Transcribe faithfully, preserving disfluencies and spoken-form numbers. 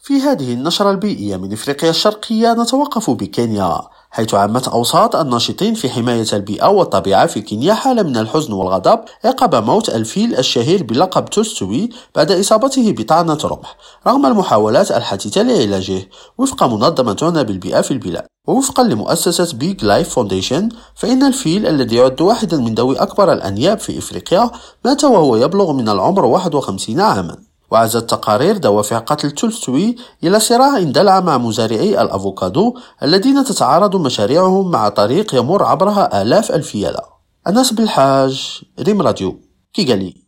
في هذه النشرة البيئية من إفريقيا الشرقية نتوقف بكينيا، حيث عمت أوساط الناشطين في حماية البيئة والطبيعة في كينيا حالة من الحزن والغضب عقب موت الفيل الشهير بلقب تولستوي بعد إصابته بطعنة رمح رغم المحاولات الحثيثة لعلاجه، وفق منظمة بالبيئة في البلاد. ووفقا لمؤسسة بيج لايف فونديشن، فإن الفيل الذي يعد واحدا من ذوي أكبر الأنياب في إفريقيا مات وهو يبلغ من العمر واحد وخمسين عاما. وعزت تقارير دوافع قتل تولستوي إلى صراع اندلع مع مزارعي الأفوكادو الذين تتعارض مشاريعهم مع طريق يمر عبرها آلاف الفيلة. أنس بالحاج، ريم راديو، كيغالي.